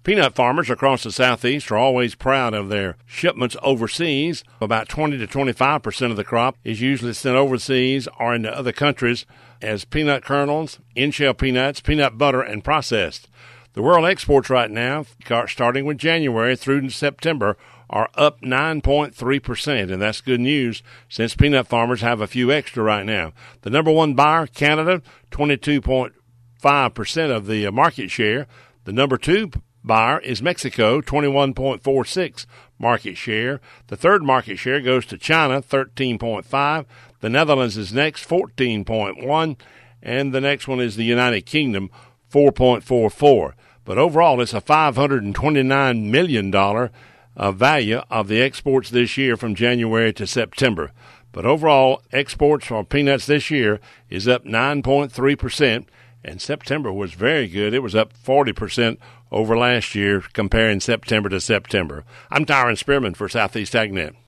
Peanut farmers across the Southeast are always proud of their shipments overseas. About 20 to 25% of the crop is usually sent overseas or into other countries as peanut kernels, in-shell peanuts, peanut butter, and processed. The world exports right now, starting with January through September, are up 9.3%, and that's good news since peanut farmers have a few extra right now. The number one buyer, Canada, 22.5% of the market share. The number two buyer is Mexico, 21.46% market share. The third market share goes to China, 13.5%. The Netherlands is next, 14.1%. And the next one is the United Kingdom, 4.44%. But overall, it's a $529 million value of the exports this year from January to September. But overall, exports for peanuts this year is up 9.3%, and September was very good. It was up 40% over last year, comparing September to September. I'm Tyron Spearman for Southeast AgNet.